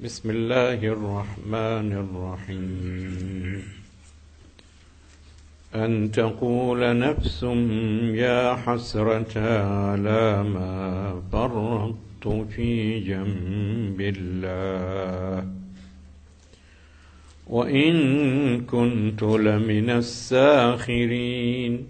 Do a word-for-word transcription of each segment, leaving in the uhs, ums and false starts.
بسم الله الرحمن الرحيم. أن تقول نفس يا حسرة على ما فرطت في جنب الله وإن كنت لمن الساخرين.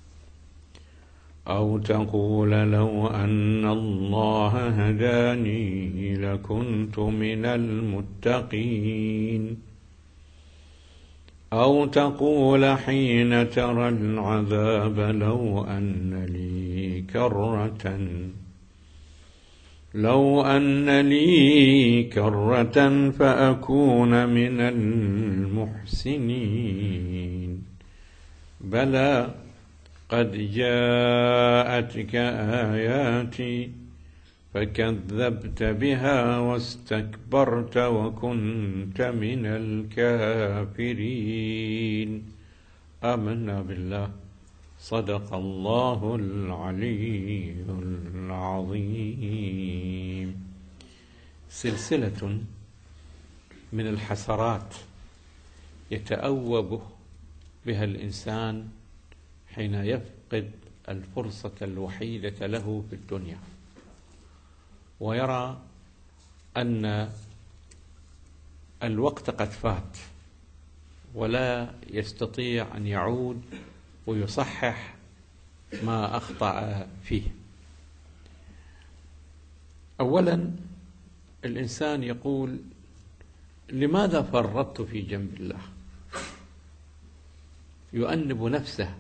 أو تقول لو أن الله هداني لكنت من المتقين. أو تقول حين ترى العذاب لو أن لي كرة لو أن لي كرة فأكون من المحسنين. بلى قد جاءتك آياتي فكذبت بها واستكبرت وكنت من الكافرين. آمنا بالله. صدق الله العلي العظيم. سلسلة من الحسرات يتأوب بها الإنسان حين يفقد الفرصة الوحيدة له في الدنيا ويرى أن الوقت قد فات ولا يستطيع أن يعود ويصحح ما أخطأ فيه. أولا الإنسان يقول: لماذا فرطت في جنب الله؟ يؤنب نفسه.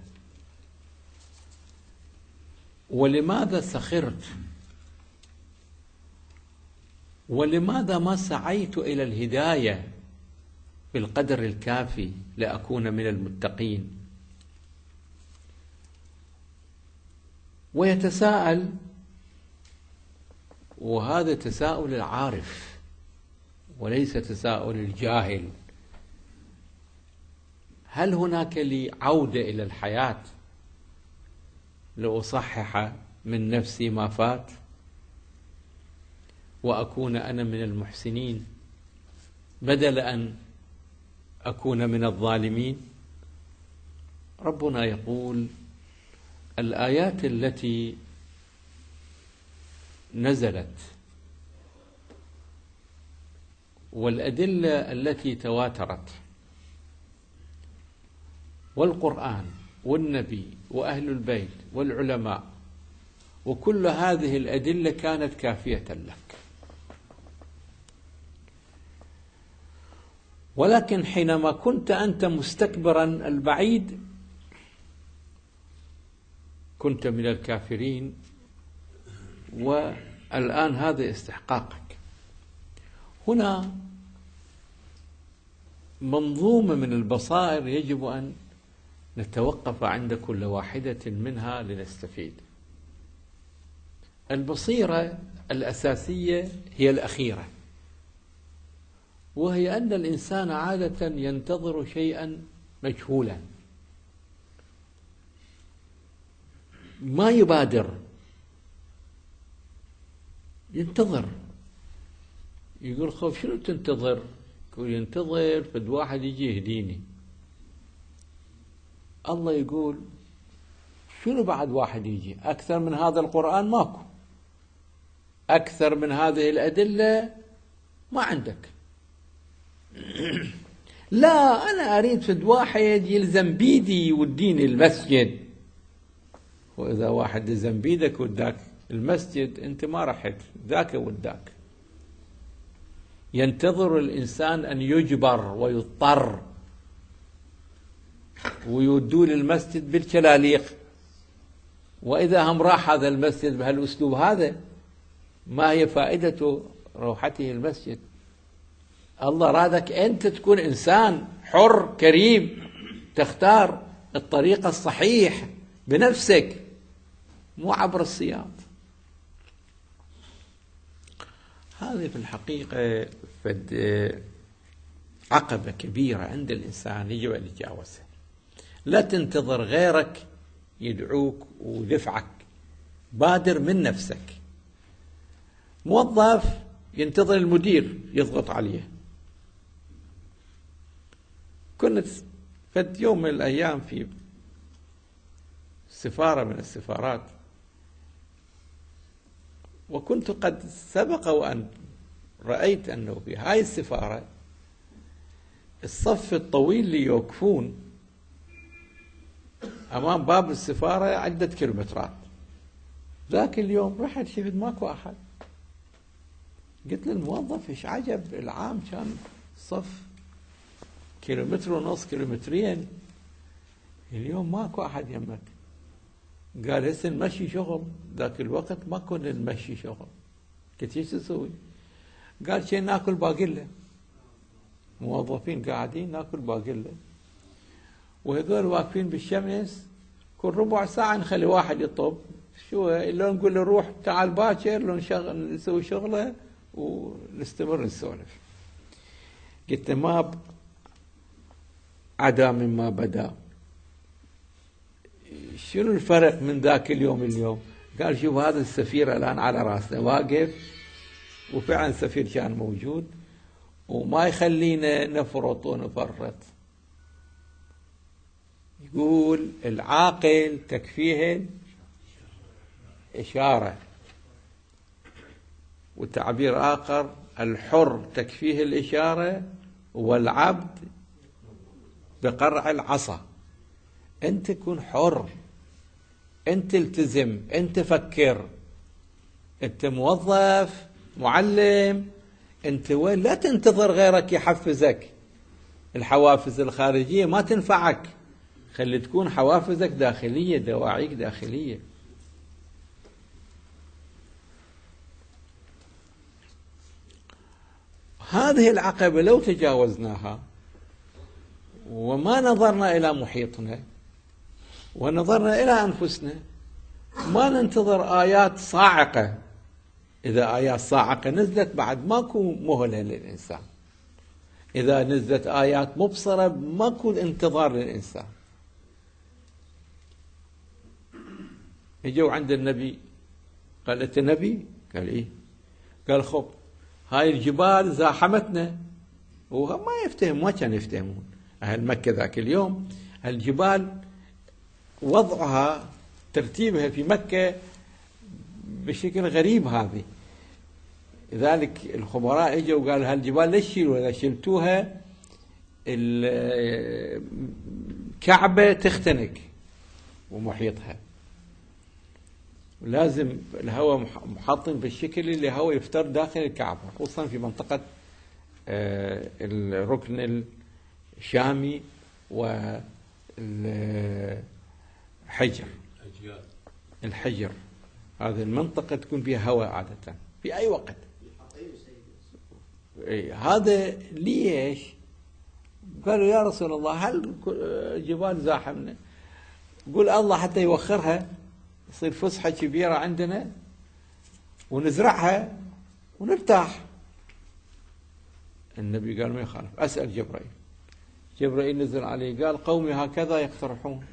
ولماذا سخرت؟ ولماذا ما سعيت إلى الهداية بالقدر الكافي لأكون من المتقين؟ ويتساءل، وهذا تساؤل العارف وليس تساؤل الجاهل: هل هناك لي عودة إلى الحياة لأصحح من نفسي ما فات وأكون أنا من المحسنين بدل أن أكون من الظالمين؟ ربنا يقول: الآيات التي نزلت والأدلة التي تواترت والقرآن والنبي وأهل البيت والعلماء وكل هذه الأدلة كانت كافية لك. ولكن حينما كنت أنت مستكبرا البعيد كنت من الكافرين، والآن هذا استحقاقك. هنا منظومة من البصائر يجب أن نتوقف عند كل واحدة منها لنستفيد. البصيرة الأساسية هي الأخيرة، وهي أن الإنسان عادة ينتظر شيئا مجهولا، ما يبادر، ينتظر. يقول: خوف شنو تنتظر؟ يقول: ينتظر فد واحد يجي يهديني. الله يقول: شنو بعد واحد يجي؟ أكثر من هذا القرآن ماكو، أكثر من هذه الأدلة ما عندك. لا، أنا أريد فد واحد يلزم بيدي يوديني المسجد. وإذا واحد يلزم بيدك وداك المسجد أنت ما رحت، ذاك وداك. ينتظر الإنسان أن يجبر ويضطر ويودوا للمسجد بالكلاليق، وإذا هم راح هذا المسجد بهالأسلوب هذا ما هي فائدة روحته المسجد؟ الله رادك أنت تكون إنسان حر كريم، تختار الطريقة الصحيح بنفسك مو عبر السياط. هذه في الحقيقة فد عقبة كبيرة عند الإنسان يجب أن يتجاوزها. لا تنتظر غيرك يدعوك ويدفعك، بادر من نفسك. موظف ينتظر المدير يضغط عليه. كنت فد يوم من الأيام في سفارة من السفارات، وكنت قد سبق وأن رأيت أنه في هاي السفارة الصف الطويل اللي يوقفون أمام باب السفارة عدة كيلومترات. ذاك اليوم رحت شفت ماكو أحد، قلت للموظف إيش عجب، العام كان صف كيلومتر ونص كيلومترين، اليوم ماكو أحد يمك. قال هسه نمشي شغل، ذاك الوقت ما كنا نمشي شغل. قلت ايش تسوي؟ قال شيء ناكل باقله، موظفين قاعدين ناكل باقله، وهذول واقفين بالشمس كل ربع ساعة نخلي واحد يطب، شو لو نقول له روح تعال باكر، لو نشغل نسوي شغله ونستمر نسولف. قلت ما عدا مما بدا، شنو الفرق من ذاك اليوم اليوم؟ قال شوف هذا السفير الآن على راسنا واقف، وفعلا السفير كان موجود وما يخلينا نفرط ونفرط. يقول العاقل تكفيه إشارة، وتعبير آخر الحر تكفيه الإشارة، والعبد بقرع العصا. أنت كن حر، أنت التزم، أنت فكر، أنت موظف معلم، أنت وين لا تنتظر غيرك يحفزك. الحوافز الخارجية ما تنفعك، خلي تكون حوافزك داخلية، دواعيك داخلية. هذه العقبة لو تجاوزناها وما نظرنا إلى محيطنا ونظرنا إلى أنفسنا، ما ننتظر آيات صاعقة. إذا آيات صاعقة نزلت بعد ماكو مهلة للإنسان، إذا نزلت آيات مبصرة ماكو انتظار للإنسان. يجوا عند النبي، قال أنت نبي؟ قال إيه؟ قال خب هاي الجبال زاحمتنا، وهم ما يفتهم، ما كانوا يفتهمون أهل مكة ذاك اليوم. الجبال وضعها ترتيبها في مكة بشكل غريب هذه، لذلك الخبراء اجوا وقالوا هالجبال ليش شيلوا؟ إذا شلتوها الكعبة تختنق ومحيطها، ولازم الهواء محاطين بالشكل اللي هو يفتر داخل الكعبة، خصوصا في منطقة الركن الشامي والحجر. الحجر هذه المنطقة تكون فيها هواء عادة في أي وقت. هذا ليش؟ قالوا يا رسول الله هل الجبال زاحمنا؟ قول الله حتى يوخرها، يصير فسحة كبيرة عندنا ونزرعها ونرتاح. النبي قال ما يخالف، أسأل جبرائيل. جبرائيل نزل عليه قال قومي هكذا يقترحون.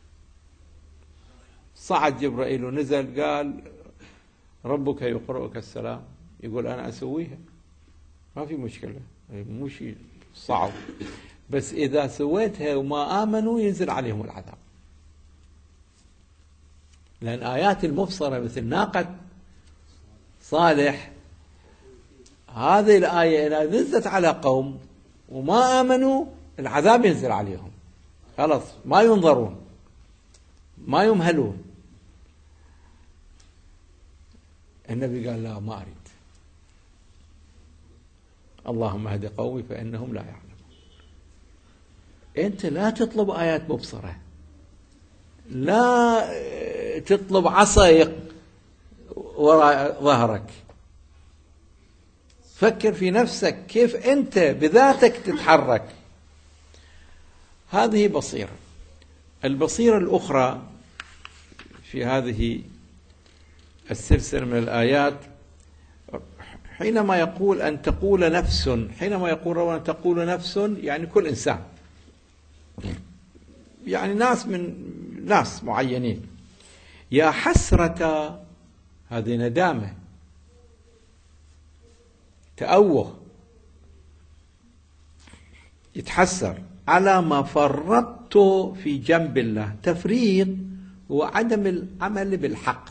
صعد جبرائيل ونزل قال ربك يقرؤك السلام، يقول أنا أسويها ما في مشكلة، مو شيء صعب، بس إذا سويتها وما آمنوا ينزل عليهم العذاب. لأن آيات المبصرة مثل ناقة صالح، هذه الآية إذا نزلت على قوم وما آمنوا العذاب ينزل عليهم، خلاص ما ينظرون ما يمهلون. النبي قال لا ما أريد، اللهم اهد قومي فإنهم لا يعلمون. أنت لا تطلب آيات مبصرة، لا تطلب عصا وراء ظهرك، فكر في نفسك كيف أنت بذاتك تتحرك. هذه بصيرة. البصيرة الأخرى في هذه السلسلة من الآيات حينما يقول أن تقول نفس، حينما يقول أن تقول نفس يعني كل إنسان، يعني ناس من ناس معينين. يا حسرة، هذه ندامة، تأوه، يتحسر على ما فرطت في جنب الله. تفريط هو عدم العمل بالحق،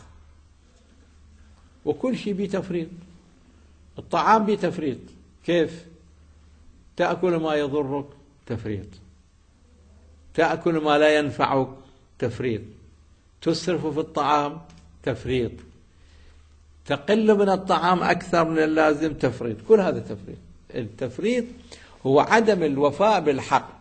وكل شيء بتفريط. الطعام بتفريط، كيف؟ تأكل ما يضرك، تفريط. تأكل ما لا ينفعك، تفريط. تسرف في الطعام، تفريط. تقل من الطعام أكثر من اللازم، تفريط. كل هذا تفريط. التفريط هو عدم الوفاء بالحق.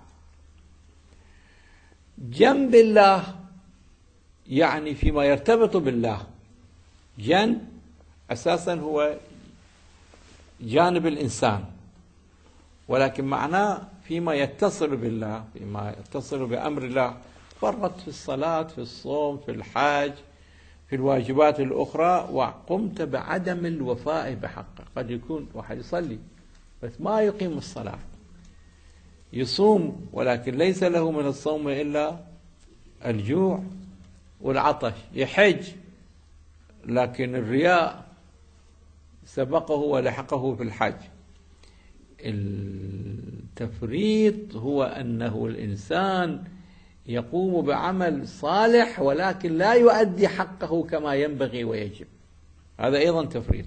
جنب الله يعني فيما يرتبط بالله. جن أساسا هو جانب الإنسان، ولكن معناه فيما يتصل بالله، فيما يتصل بأمر الله. فرط في الصلاة، في الصوم، في الحج، في الواجبات الأخرى، وقمت بعدم الوفاء بحقه. قد يكون واحد يصلي بس ما يقيم الصلاة، يصوم ولكن ليس له من الصوم إلا الجوع والعطش، يحج لكن الرياء سبقه ولحقه في الحج. التفريط هو أنه الإنسان يقوم بعمل صالح ولكن لا يؤدي حقه كما ينبغي ويجب، هذا أيضا تفريط.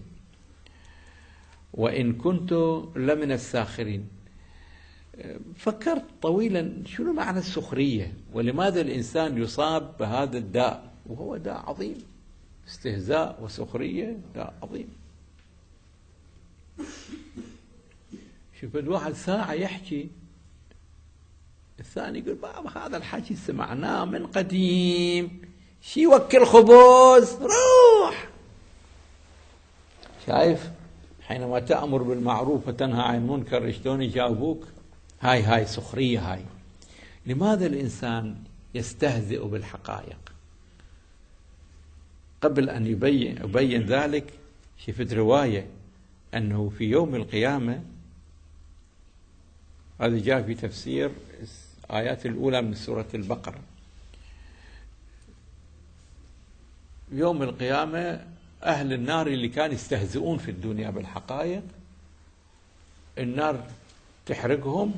وإن كنت لمن الساخرين. فكرت طويلا شنو معنى السخرية، ولماذا الإنسان يصاب بهذا الداء، وهو داء عظيم. استهزاء وسخرية داء عظيم. شوف الواحد ساعة يحكي، الثاني يقول بابا هذا الحكي سمعناه من قديم، شي وكل خبز روح. شايف حينما تأمر بالمعروف وتنهى عن المنكر شلون يجاوبوك؟ هاي هاي سخرية. هاي لماذا الإنسان يستهزئ بالحقائق؟ قبل أن يبين أبين ذلك، شفت رواية أنه في يوم القيامة، هذا جاء في تفسير الآيات الأولى من سورة البقرة، يوم القيامة أهل النار اللي كانوا يستهزئون في الدنيا بالحقائق، النار تحرقهم،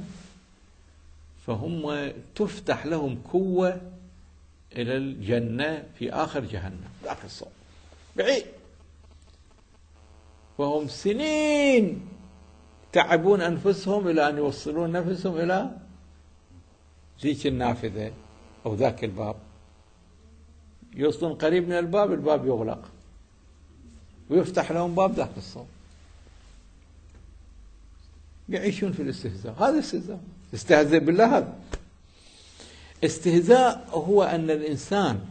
فهم تفتح لهم كوة إلى الجنة في آخر جهنم، ذاك الصوت بعيد، فهم سنين تعبون أنفسهم إلى أن يوصلون نفسهم إلى ذيك النافذة أو ذاك الباب. يوصلون قريب من الباب، الباب يغلق ويفتح لهم باب ذاك الصوت. يعيشون في الاستهزاء. هذا استهزاء، استهزئ بالله. هذا استهزاء هو أن الإنسان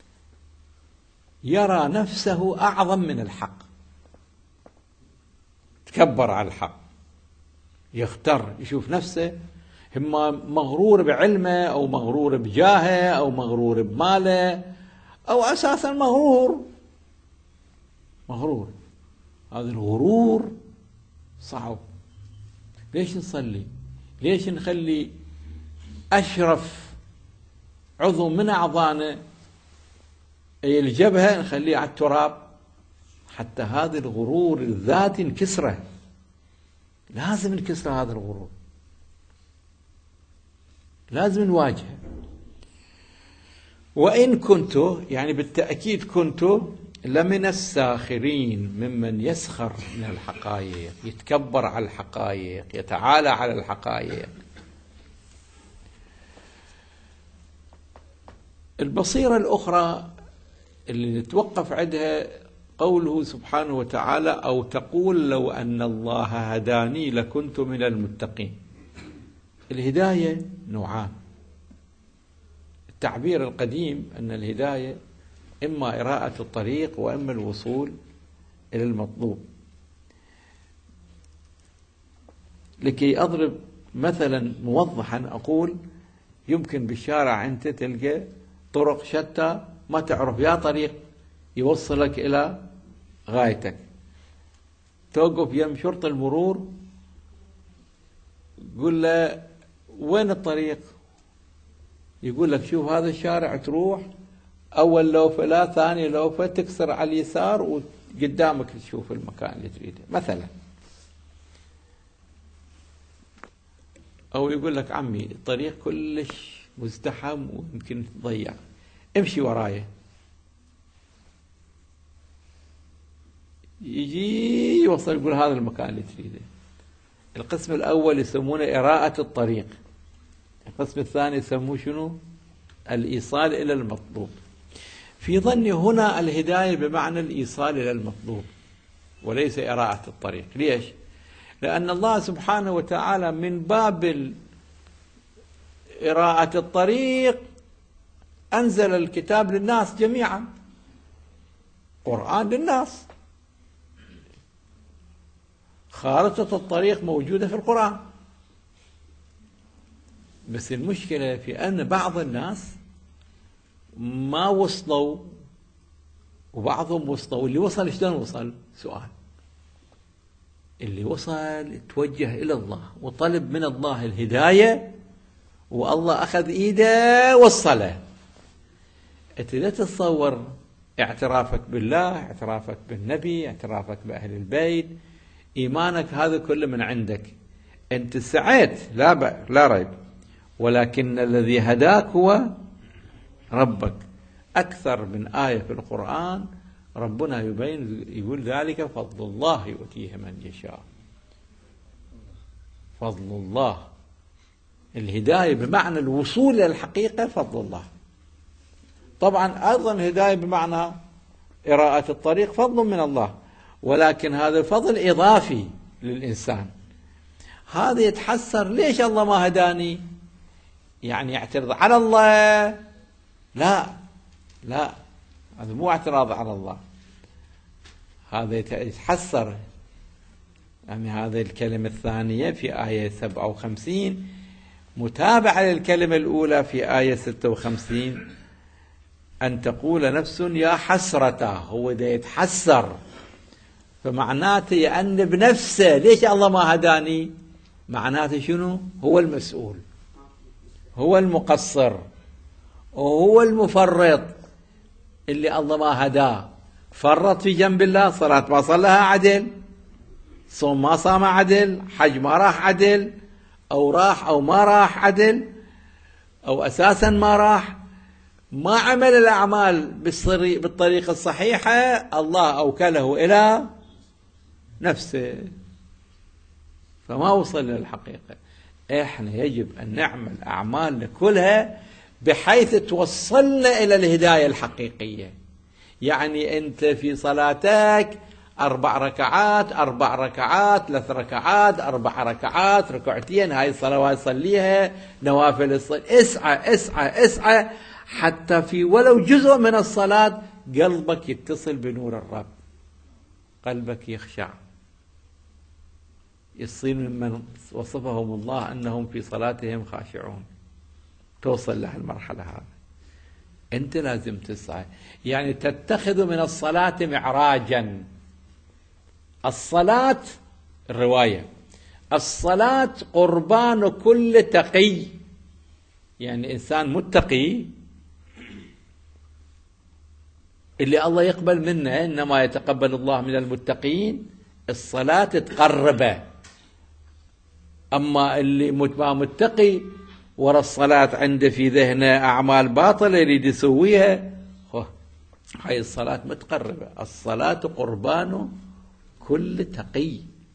يرى نفسه أعظم من الحق، تكبر على الحق، يختار، يشوف نفسه إما مغرور بعلمه أو مغرور بجاهه أو مغرور بماله أو أساسا مغرور مغرور هذا الغرور صعب. ليش نصلي؟ ليش نخلي أشرف عضو من أعضائنا أي الجبهة نخليه على التراب؟ حتى هذا الغرور الذاتي نكسره، لازم نكسر هذا الغرور، لازم نواجهه. وإن كنت يعني بالتأكيد كنت لمن الساخرين، ممن يسخر من الحقائق، يتكبر على الحقائق، يتعالى على الحقائق. البصيرة الأخرى اللي نتوقف عندها قوله سبحانه وتعالى: أو تقول لو أن الله هداني لكنت من المتقين. الهداية نوعان. التعبير القديم أن الهداية إما إراءة الطريق وإما الوصول إلى المطلوب. لكي أضرب مثلا موضحا أقول: يمكن بالشارع أنت تلقى طرق شتى ما تعرف يا طريق يوصلك إلى غايتك، توقف يم شرطة المرور قل له وين الطريق؟ يقول لك شوف هذا الشارع، تروح أول لوفة لا، ثاني لوفة تكسر على اليسار وقدامك تشوف المكان اللي تريده مثلا. أو يقول لك عمي الطريق كلش مزدحم ويمكن تضيع، امشي وراي. يجي يوصل يقول هذا المكان اللي تريده. القسم الأول يسمونه إراءة الطريق، القسم الثاني يسموه شنو؟ الإيصال إلى المطلوب. في ظني هنا الهداية بمعنى الإيصال إلى المطلوب وليس إراءة الطريق. ليش؟ لأن الله سبحانه وتعالى من باب إراءة الطريق أنزل الكتاب للناس جميعا، قرآن للناس، خارطة الطريق موجودة في القرآن. بس المشكلة في أن بعض الناس ما وصلوا وبعضهم وصلوا. اللي وصل شلون وصل؟ سؤال. اللي وصل توجه إلى الله وطلب من الله الهداية والله أخذ إيده وصله. أنت لا تتصور اعترافك بالله، اعترافك بالنبي، اعترافك بأهل البيت، إيمانك هذا كله من عندك. أنت سعيت لا ب... لا ريب، ولكن الذي هداك هو ربك. أكثر من آية في القرآن ربنا يبين يقول ذلك فضل الله يؤتيه من يشاء. فضل الله، الهداية بمعنى الوصول إلى الحقيقة فضل الله. طبعا أيضا الهداية بمعنى إراءة الطريق فضل من الله، ولكن هذا فضل إضافي للإنسان. هذا يتحسر ليش الله ما هداني؟ يعني يعترض على الله؟ لا لا، هذا مو اعتراض على الله، هذا يتحسر. يعني هذه الكلمة الثانية في آية سبعة وخمسين متابعة للكلمة الأولى في آية ستة وخمسين، أن تقول نفس يا حسرة. هو ده يتحسر، فمعناته يأنب نفسه ليش الله ما هداني؟ معناته شنو؟ هو المسؤول، هو المقصر، وهو المفرط اللي الله ما هداه. فرط في جنب الله، صلاة ما صلها عدل، صوم ما صام عدل، حج ما راح عدل، أو راح أو ما راح عدل، أو أساسا ما راح، ما عمل الأعمال بالطريقة الصحيحة، الله أوكله إلى نفسه فما وصل للحقيقة. إحنا يجب أن نعمل أعمالنا كلها بحيث توصلنا إلى الهداية الحقيقية. يعني أنت في صلاتك أربع ركعات أربع ركعات ثلاث ركعات أربع ركعات ركعتين، هاي الصلوات صليها، نوافل الصلاة، اسعى اسعى اسعى حتى في ولو جزء من الصلاة قلبك يتصل بنور الرب، قلبك يخشع، يصير ممن وصفهم الله أنهم في صلاتهم خاشعون. توصل له المرحلة هذا. أنت لازم تسعى، يعني تتخذ من الصلاة معراجا. الصلاة الرواية الصلاة قربان كل تقي، يعني إنسان متقي اللي الله يقبل منه، إنما يتقبل الله من المتقين، الصلاة تقربه. أما اللي ما متقي ورا الصلاة عنده في ذهنه أعمال باطلة يريد يسويها، هاي الصلاة متقربة. الصلاة قربان كل تقي.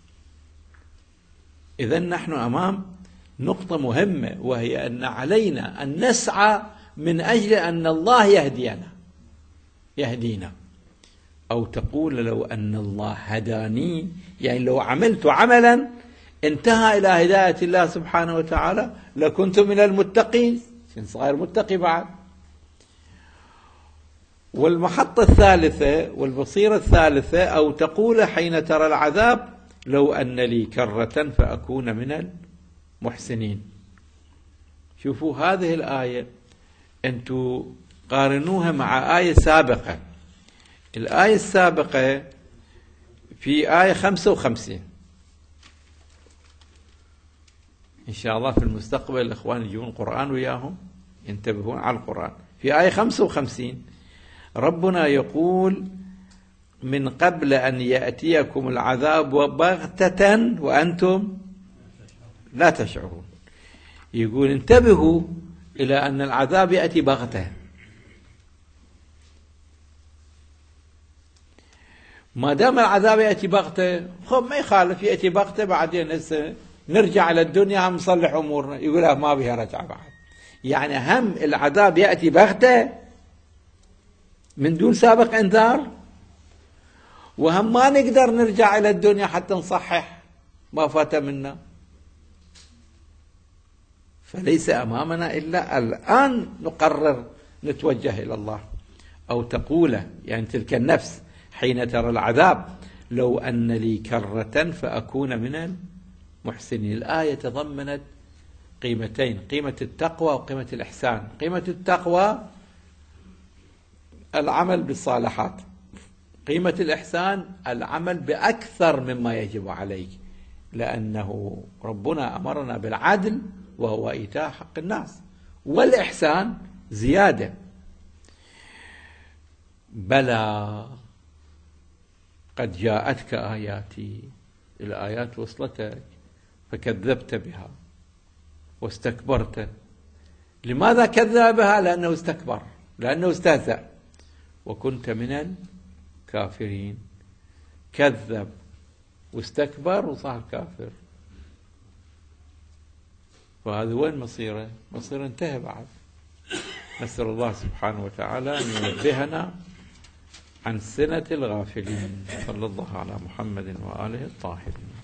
إذن نحن أمام نقطة مهمة، وهي أن علينا أن نسعى من أجل أن الله يهدينا يهدينا أو تقول لو أن الله هداني، يعني لو عملت عملا انتهى إلى هداية الله سبحانه وتعالى لكنت من المتقين. صغير متقي بعد. والمحطة الثالثة والبصيرة الثالثة، أو تقول حين ترى العذاب لو أن لي كرة فأكون من المحسنين. شوفوا هذه الآية أنتوا قارنوها مع آية سابقة. الآية السابقة في آية خمسة وخمسين، إن شاء الله في المستقبل الإخوان يجون القرآن وياهم ينتبهون على القرآن. في آية خمسة وخمسين ربنا يقول من قبل أن يأتيكم العذاب بغتة وأنتم لا تشعرون. يقول انتبهوا إلى أن العذاب يأتي بغتة. ما دام العذاب يأتي بغتة خب ما يخالف يأتي بغتة، بعدين هسه نرجع إلى الدنيا هم نصلح أمورنا. يقول ما بها رجعة بعد، يعني هم العذاب يأتي بغتة من دون سابق انذار، وهم ما نقدر نرجع إلى الدنيا حتى نصحح ما فات منا. فليس أمامنا إلا الآن نقرر نتوجه إلى الله، أو تقول يعني تلك النفس حين ترى العذاب لو أن لي كرة فأكون من المحسنين. الآية تضمنت قيمتين، قيمة التقوى وقيمة الإحسان. قيمة التقوى العمل بالصالحات، قيمة الإحسان العمل بأكثر مما يجب عليك، لأنه ربنا أمرنا بالعدل وهو إيتاء حق الناس، والإحسان زيادة. بلى قد جاءتك آياتي، الآيات وصلتك فكذبت بها واستكبرت. لماذا كذب بها؟ لأنه استكبر، لأنه استهزأ، وكنت من الكافرين. كذب واستكبر وصار كافر، وهذا وين مصيره؟ مصيره انتهى بعد. نسأل الله سبحانه وتعالى أن ينبهنا عن سنة الغافلين. صلى الله على محمد وآله الطاهرين.